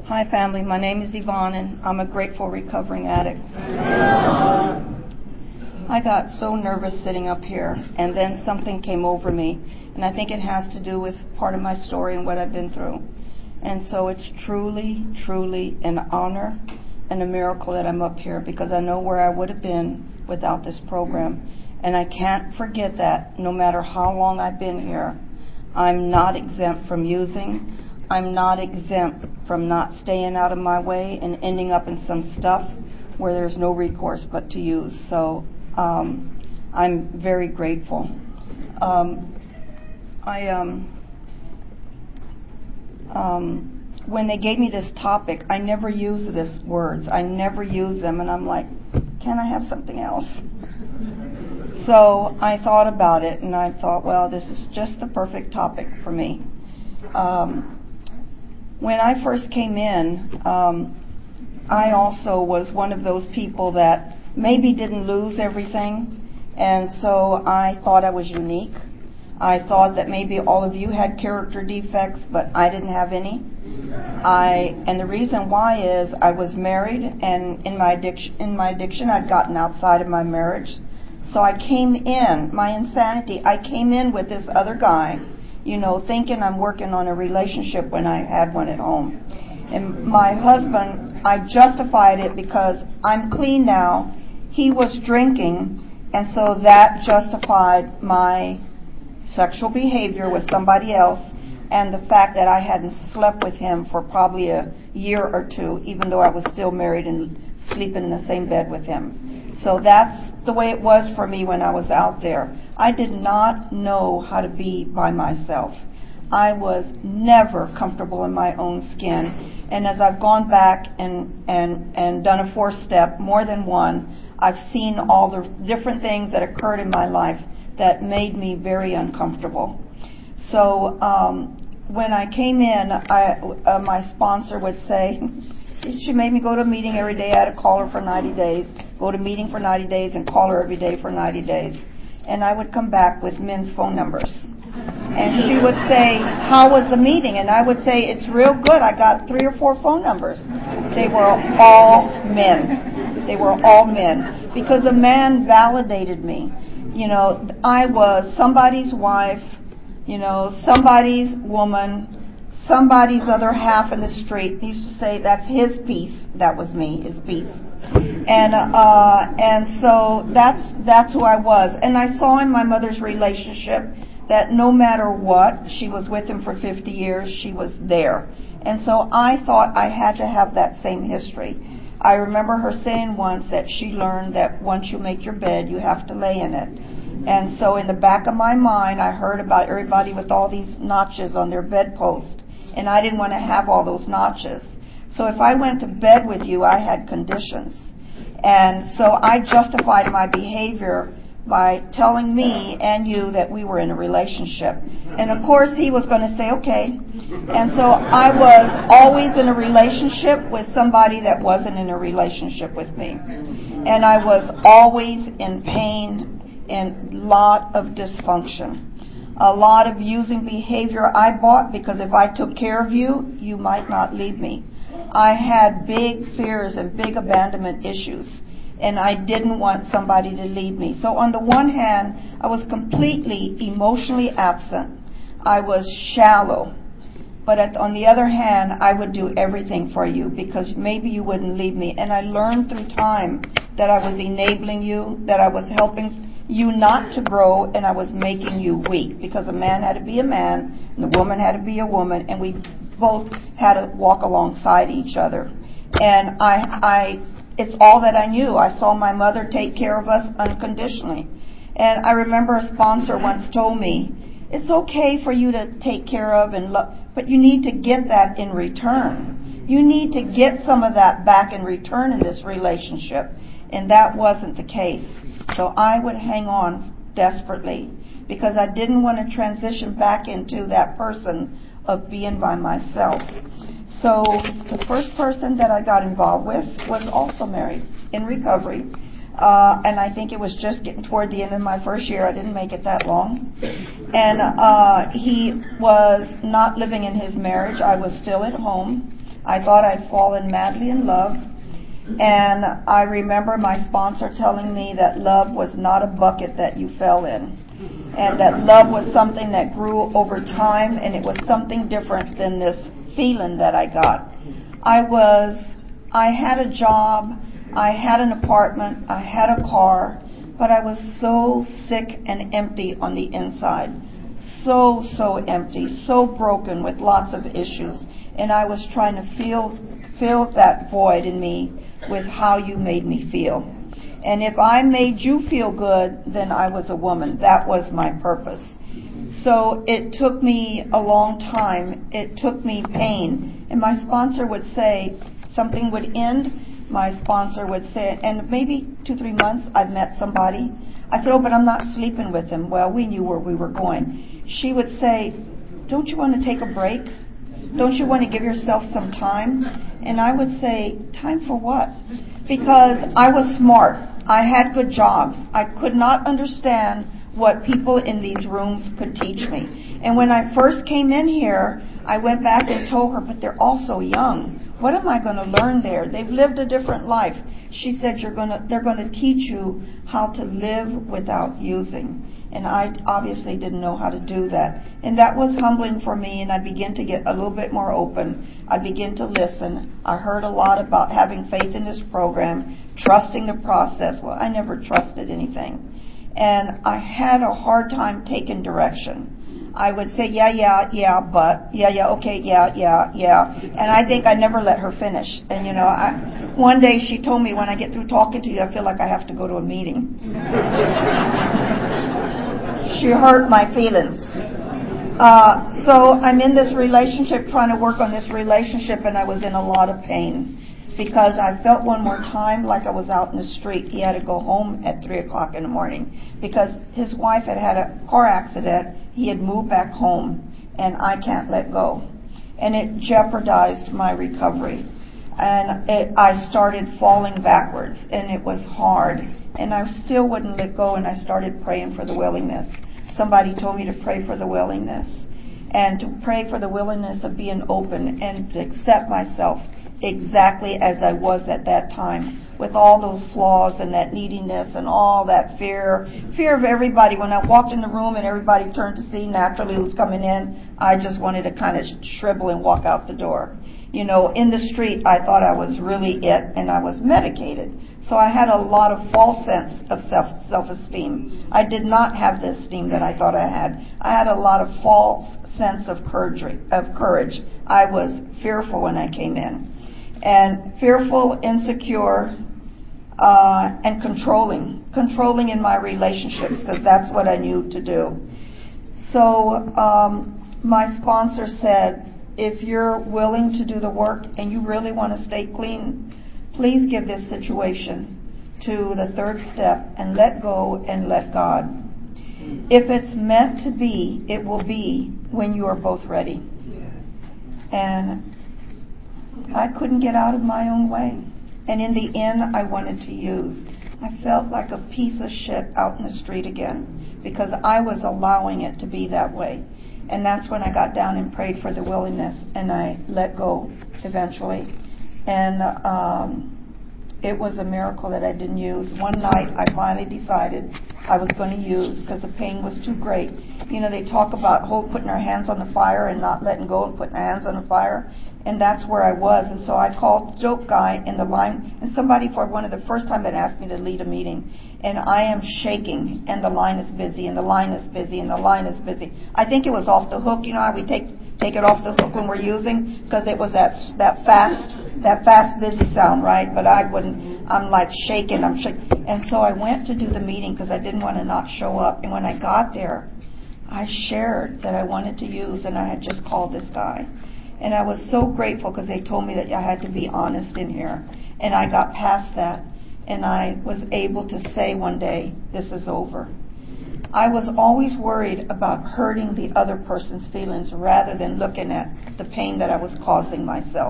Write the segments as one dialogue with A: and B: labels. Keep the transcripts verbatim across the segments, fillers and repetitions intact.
A: Hi, family. My name is Yvonne, and I'm a grateful recovering addict. I got so nervous sitting up here, and then something came over me, and I think it has to do with part of my story and what I've been through. And so it's truly, truly an honor and a miracle that I'm up here, because I know where I would have been without this program. And I can't forget that no matter how long I've been here, I'm not exempt from using. I'm not exempt from not staying out of my way and ending up in some stuff where there's no recourse but to use. So um, I'm very grateful. Um, I um, um, when they gave me this topic, I never used these words. I never used them, and I'm like, can I have something else? So I thought about it, and I thought, well, this is just the perfect topic for me. Um, when I first came in, um, I also was one of those people that maybe didn't lose everything, and so I thought I was unique. I thought that maybe all of you had character defects, but I didn't have any. I and the reason why is I was married, and in my addiction, in my addiction, I'd gotten outside of my marriage. So I came in, my insanity, I came in with this other guy, you know, thinking I'm working on a relationship when I had one at home. And my husband, I justified it because I'm clean now. He was drinking, and so that justified my sexual behavior with somebody else, and the fact that I hadn't slept with him for probably a year or two, even though I was still married and sleeping in the same bed with him. So that's the way it was for me when I was out there. I did not know how to be by myself. I was never comfortable in my own skin. And as I've gone back and, and, and done a fourth step, more than one, I've seen all the different things that occurred in my life that made me very uncomfortable. So um, when I came in, I, uh, my sponsor would say, she made me go to a meeting every day. I had to call her for ninety days, go to a meeting for ninety days, and call her every day for ninety days. And I would come back with men's phone numbers. And she would say, how was the meeting? And I would say, it's real good. I got three or four phone numbers. They were all men. They were all men. Because a man validated me. You know, I was somebody's wife, you know, somebody's woman, somebody's other half in the street. He used to say, that's his piece. That was me, his piece. And uh, and so that's that's who I was. And I saw in my mother's relationship that no matter what, she was with him for fifty years, she was there. And so I thought I had to have that same history. I remember her saying once that she learned that once you make your bed, you have to lay in it. And so in the back of my mind, I heard about everybody with all these notches on their bedpost. And I didn't want to have all those notches. So if I went to bed with you, I had conditions. And so I justified my behavior by telling me and you that we were in a relationship. And of course he was going to say, okay. And so I was always in a relationship with somebody that wasn't in a relationship with me. And I was always in pain and a lot of dysfunction. A lot of using behavior I bought, because if I took care of you, you might not leave me. I had big fears and big abandonment issues, and I didn't want somebody to leave me. So on the one hand, I was completely emotionally absent. I was shallow. But at, on the other hand, I would do everything for you because maybe you wouldn't leave me. And I learned through time that I was enabling you, that I was helping you not to grow, and I was making you weak, because a man had to be a man and the woman had to be a woman, and we both had to walk alongside each other. And I, I, it's all that I knew. I saw my mother take care of us unconditionally. And I remember a sponsor once told me, it's okay for you to take care of and love, but you need to get that in return. You need to get some of that back in return in this relationship. And that wasn't the case. So I would hang on desperately because I didn't want to transition back into that person of being by myself. So the first person that I got involved with was also married in recovery. Uh, and I think it was just getting toward the end of my first year. I didn't make it that long. And uh, he was not living in his marriage. I was still at home. I thought I'd fallen madly in love. And I remember my sponsor telling me that love was not a bucket that you fell in. And that love was something that grew over time, and it was something different than this feeling that I got. I was, I had a job, I had an apartment, I had a car, but I was so sick and empty on the inside. So, so empty, so broken with lots of issues. And I was trying to fill, fill that void in me with how you made me feel. And if I made you feel good, then I was a woman. That was my purpose. So it took me a long time. It took me pain. And my sponsor would say something would end. My sponsor would say, and maybe two, three months, I've met somebody. I said, oh, but I'm not sleeping with him. Well, we knew where we were going. She would say, don't you want to take a break? Don't you want to give yourself some time? And I would say, time for what? Because I was smart. I had good jobs. I could not understand what people in these rooms could teach me. And when I first came in here, I went back and told her, but they're all so young. What am I going to learn there? They've lived a different life. She said, You're going to, they're going to teach you how to live without using. And I obviously didn't know how to do that. And that was humbling for me, and I began to get a little bit more open. I began to listen. I heard a lot about having faith in this program, trusting the process. Well, I never trusted anything. And I had a hard time taking direction. I would say, yeah, yeah, yeah, but, yeah, yeah, okay, yeah, yeah, yeah. And I think I never let her finish. And, you know, I, one day she told me, when I get through talking to you, I feel like I have to go to a meeting. She hurt my feelings. Uh, so I'm in this relationship, trying to work on this relationship, and I was in a lot of pain. Because I felt one more time like I was out in the street. He had to go home at three o'clock in the morning because his wife had had a car accident. He had moved back home, and I can't let go. And it jeopardized my recovery. And it, I started falling backwards, and it was hard. And I still wouldn't let go, and I started praying for the willingness. Somebody told me to pray for the willingness, and to pray for the willingness of being open and to accept myself exactly as I was at that time, with all those flaws and that neediness and all that fear, fear of everybody. When I walked in the room and everybody turned to see naturally who's coming in, I just wanted to kind of shrivel and walk out the door. You know, in the street, I thought I was really it, and I was medicated. So I had a lot of false sense of self, self-esteem. I did not have the esteem that I thought I had. I had a lot of false sense of courage. Of courage. I was fearful when I came in. And fearful, insecure, uh, and controlling. Controlling in my relationships, because that's what I knew to do. So um, my sponsor said, if you're willing to do the work and you really want to stay clean, please give this situation to the third step and let go and let God. If it's meant to be, it will be when you are both ready. And I couldn't get out of my own way. And in the end, I wanted to use. I felt like a piece of shit out in the street again because I was allowing it to be that way. And that's when I got down and prayed for the willingness, and I let go eventually. And um, it was a miracle that I didn't use. One night, I finally decided I was going to use because the pain was too great. You know, they talk about hold, putting our hands on the fire and not letting go and putting our hands on the fire. And that's where I was. And so I called the joke guy in the line, and somebody for one of the first time had asked me to lead a meeting. And I am shaking, and the line is busy, and the line is busy, and the line is busy. I think it was off the hook. You know how we take take it off the hook when we're using? Because it was that that fast, that fast busy sound, right? But I wouldn't, I'm like shaking, I'm shaking. And so I went to do the meeting because I didn't want to not show up. And when I got there, I shared that I wanted to use, and I had just called this guy. And I was so grateful because they told me that I had to be honest in here. And I got past that. And I was able to say one day, this is over. I was always worried about hurting the other person's feelings rather than looking at the pain that I was causing myself.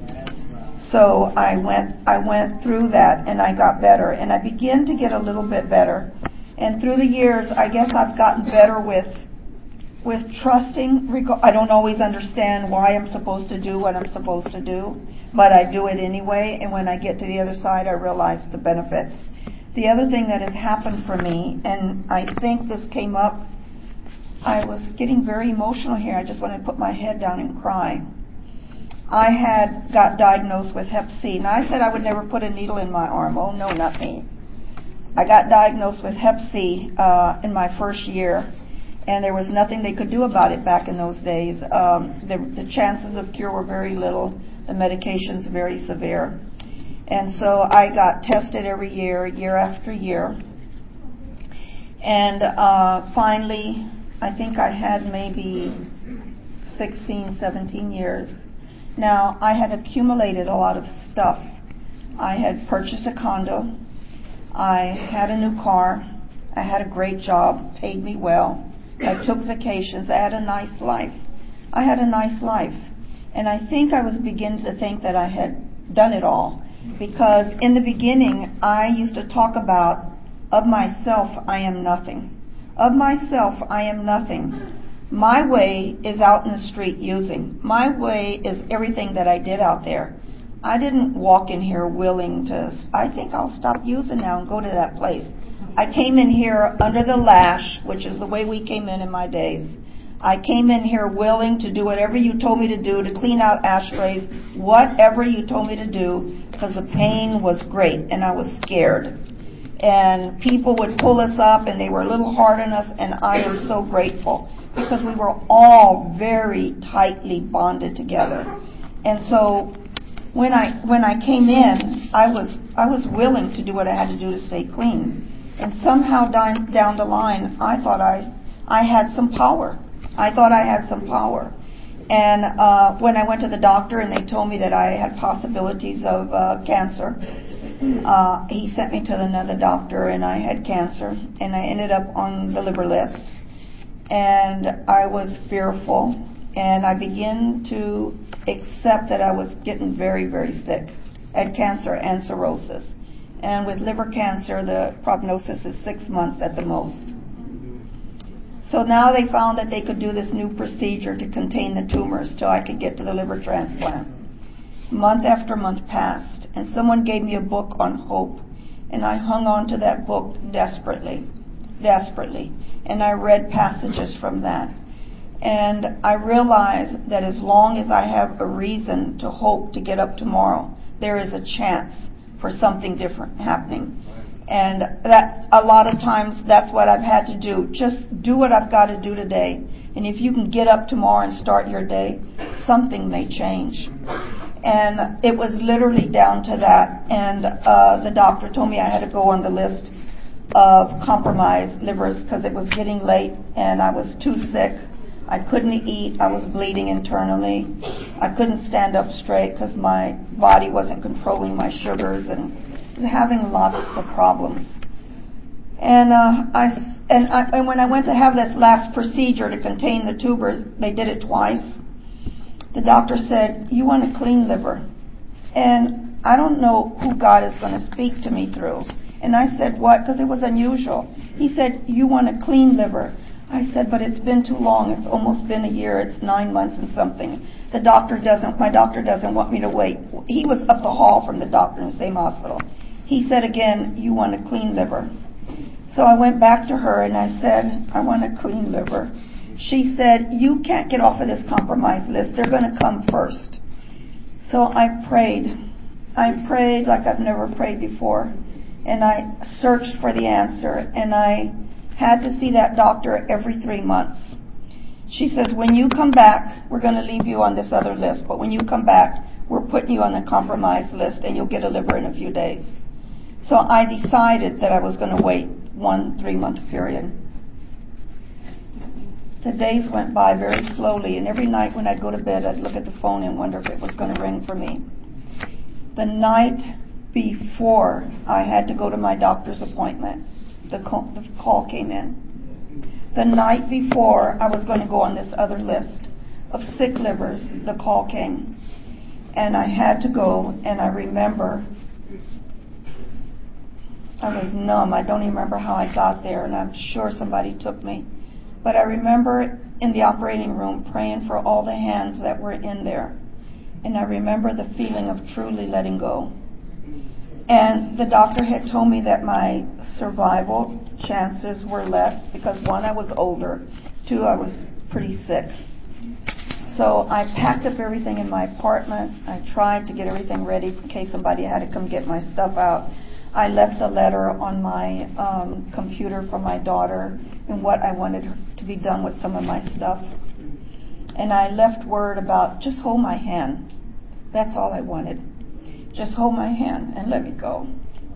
A: So I went, I went through that, and I got better. And I began to get a little bit better. And through the years, I guess I've gotten better with with trusting. I don't always understand why I'm supposed to do what I'm supposed to do, but I do it anyway, and when I get to the other side, I realize the benefits. The other thing that has happened for me, and I think this came up, I was getting very emotional here. I just wanted to put my head down and cry. I had got diagnosed with hep C. Now, I said I would never put a needle in my arm. Oh, no, not me. I got diagnosed with hep C uh, in my first year, and there was nothing they could do about it back in those days. Um, the, the chances of cure were very little. The medications very severe. And so I got tested every year, year after year. And uh, finally, I think I had maybe sixteen, seventeen years. Now, I had accumulated a lot of stuff. I had purchased a condo. I had a new car. I had a great job, paid me well. I took vacations. I had a nice life. I had a nice life. And I think I was beginning to think that I had done it all. Because in the beginning, I used to talk about, of myself, I am nothing. Of myself, I am nothing. My way is out in the street using. My way is everything that I did out there. I didn't walk in here willing to, I think I'll stop using now and go to that place. I came in here under the lash, which is the way we came in in my days. I came in here willing to do whatever you told me to do, to clean out ashtrays, whatever you told me to do, because the pain was great and I was scared. And people would pull us up and they were a little hard on us, and I am so grateful because we were all very tightly bonded together. And so when I when I came in, I was I was willing to do what I had to do to stay clean. And somehow down, down the line, I thought I I had some power. I thought I had some power. And uh, when I went to the doctor and they told me that I had possibilities of uh, cancer, uh, he sent me to another doctor and I had cancer. And I ended up on the liver list. And I was fearful. And I began to accept that I was getting very, very sick. I had cancer and cirrhosis. And with liver cancer, the prognosis is six months at the most. So now they found that they could do this new procedure to contain the tumors till I could get to the liver transplant. Month after month passed, and someone gave me a book on hope, and I hung on to that book desperately, desperately, and I read passages from that. And I realized that as long as I have a reason to hope to get up tomorrow, there is a chance for something different happening. And that a lot of times that's what I've had to do. Just do what I've got to do today. And if you can get up tomorrow and start your day, something may change. And it was literally down to that. And uh, the doctor told me I had to go on the list of compromised livers because it was getting late and I was too sick. I couldn't eat. I was bleeding internally. I couldn't stand up straight because my body wasn't controlling my sugars and was having lots of problems. And uh, I and, I and when I went to have this last procedure to contain the tumors, they did it twice. The doctor said, "You want a clean liver." And I don't know who God is going to speak to me through. And I said, "What?" Because it was unusual. He said, "You want a clean liver." I said, "But it's been too long. It's almost been a year. It's nine months and something. The doctor doesn't, my doctor doesn't want me to wait." He was up the hall from the doctor in the same hospital. He said again, "You want a clean liver." So I went back to her and I said, "I want a clean liver." She said, "You can't get off of this compromise list. They're going to come first." So I prayed. I prayed like I've never prayed before. And I searched for the answer. And I had to see that doctor every three months. She says, "When you come back, we're going to leave you on this other list. But when you come back, we're putting you on the compromise list and you'll get a liver in a few days." So I decided that I was going to wait one three-month period. The days went by very slowly, and every night when I'd go to bed, I'd look at the phone and wonder if it was going to ring for me. The night before I had to go to my doctor's appointment, the call, the call came in. The night before I was going to go on this other list of sick livers, the call came. And I had to go, and I remember I was numb. I don't even remember how I got there, and I'm sure somebody took me. But I remember in the operating room praying for all the hands that were in there. And I remember the feeling of truly letting go. And the doctor had told me that my survival chances were less because, one, I was older, two, I was pretty sick. So I packed up everything in my apartment. I tried to get everything ready in case somebody had to come get my stuff out. I left a letter on my um, computer for my daughter and what I wanted to be done with some of my stuff. And I left word about just hold my hand. That's all I wanted. Just hold my hand and let me go.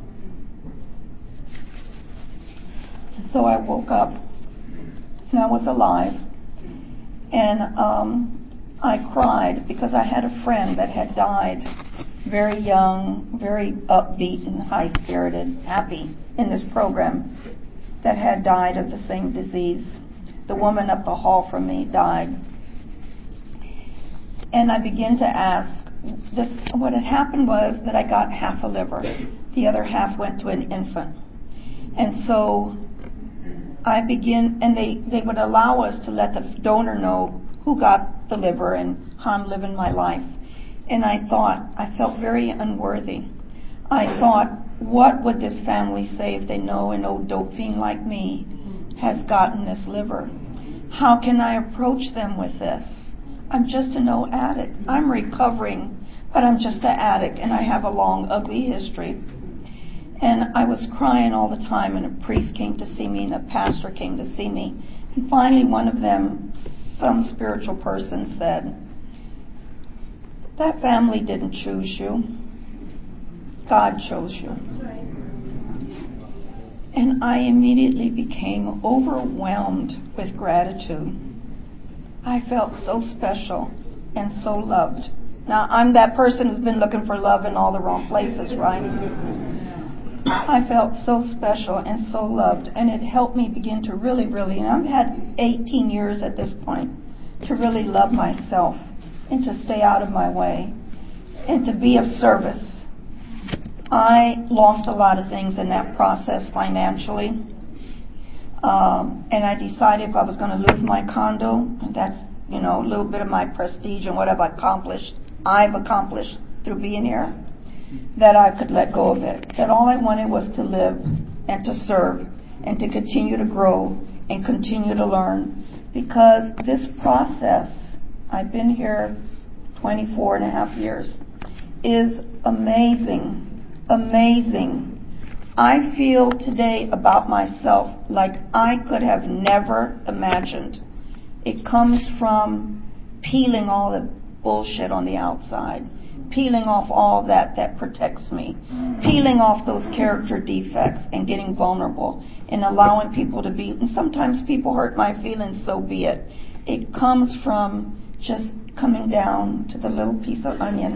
A: And so I woke up and I was alive. And um, I cried because I had a friend that had died very young, very upbeat and high-spirited, happy in this program, that had died of the same disease. The woman up the hall from me died. And I began to ask, this, what had happened was that I got half a liver. The other half went to an infant. And so I begin, and they, they would allow us to let the donor know who got the liver and how I'm living my life. And I thought, I felt very unworthy. I thought, what would this family say if they know an old dope fiend like me has gotten this liver? How can I approach them with this? I'm just an old addict. I'm recovering, but I'm just an addict, and I have a long, ugly history. And I was crying all the time, and a priest came to see me, and a pastor came to see me. And finally, one of them, some spiritual person, said, that family didn't choose you. God chose you. And I immediately became overwhelmed with gratitude. I felt so special and so loved. Now, I'm that person who's been looking for love in all the wrong places, right? I felt so special and so loved, and it helped me begin to really, really, and I've had eighteen years at this point, to really love myself and to stay out of my way and to be of service. I lost a lot of things in that process financially. Um, and I decided if I was going to lose my condo, that's, you know, a little bit of my prestige and what I've accomplished, I've accomplished through being here, that I could let go of it. That all I wanted was to live and to serve and to continue to grow and continue to learn. Because this process, I've been here twenty-four and a half years, is amazing. Amazing. I feel today about myself like I could have never imagined. It comes from peeling all the bullshit on the outside, peeling off all that that protects me, peeling off those character defects and getting vulnerable and allowing people to be, and sometimes people hurt my feelings, so be it. It comes from just coming down to the little piece of onion.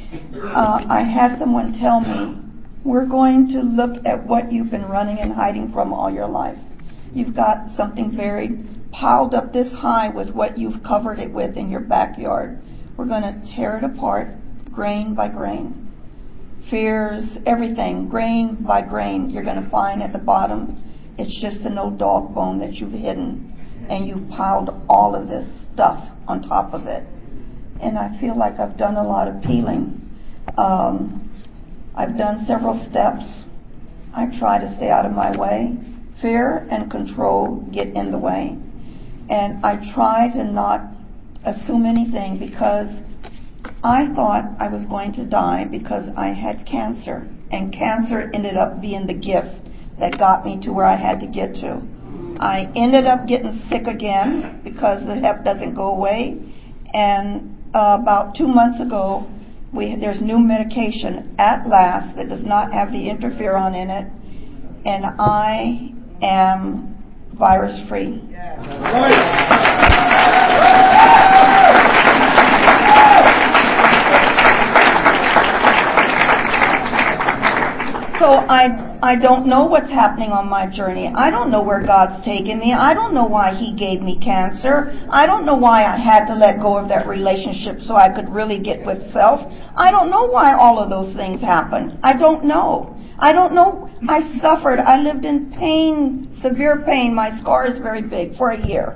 A: Uh, I had someone tell me, we're going to look at what you've been running and hiding from all your life. You've got something buried, piled up this high with what you've covered it with in your backyard. We're going to tear it apart, grain by grain. Fears, everything, grain by grain, you're going to find at the bottom. It's just an old dog bone that you've hidden, and you've piled all of this stuff on top of it. And I feel like I've done a lot of peeling. Um, I've done several steps. I try to stay out of my way. Fear and control get in the way. And I try to not assume anything because I thought I was going to die because I had cancer. And cancer ended up being the gift that got me to where I had to get to. I ended up getting sick again because the hep doesn't go away. And uh, about two months ago, We, there's new medication at last that does not have the interferon in it, and I am virus free. So I I don't know what's happening on my journey. I don't know where God's taken me. I don't know why He gave me cancer. I don't know why I had to let go of that relationship so I could really get with self. I don't know why all of those things happened. I don't know. I don't know. I suffered. I lived in pain, severe pain. My scar is very big for a year.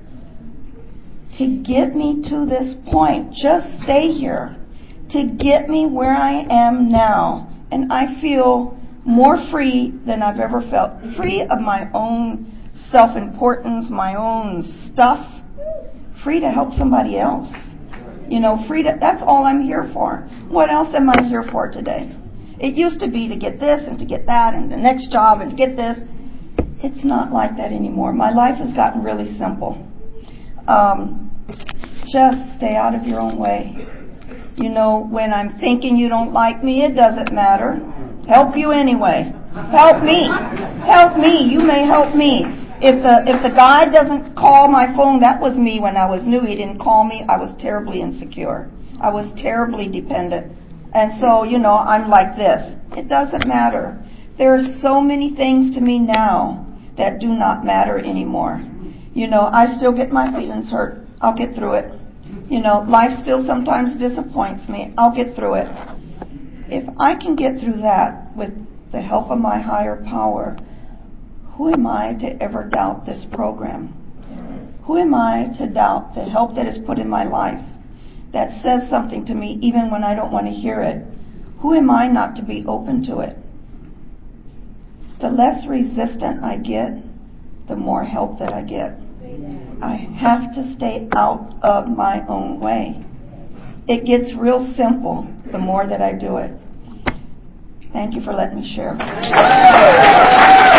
A: To get me to this point, just stay here, to get me where I am now. And I feel more free than I've ever felt. Free of my own self-importance, my own stuff. Free to help somebody else. You know, free to, that's all I'm here for. What else am I here for today? It used to be to get this and to get that and the next job and to get this. It's not like that anymore. My life has gotten really simple. Um, just stay out of your own way. You know, when I'm thinking you don't like me, it doesn't matter. Help you anyway. Help me. Help me. You may help me. If the if the guy doesn't call my phone, that was me when I was new. He didn't call me. I was terribly insecure. I was terribly dependent. And so, you know, I'm like this. It doesn't matter. There are so many things to me now that do not matter anymore. You know, I still get my feelings hurt. I'll get through it. You know, life still sometimes disappoints me. I'll get through it. If I can get through that with the help of my higher power, who am I to ever doubt this program? Who am I to doubt the help that is put in my life that says something to me even when I don't want to hear it? Who am I not to be open to it? The less resistant I get, the more help that I get. I have to stay out of my own way. It gets real simple the more that I do it. Thank you for letting me share.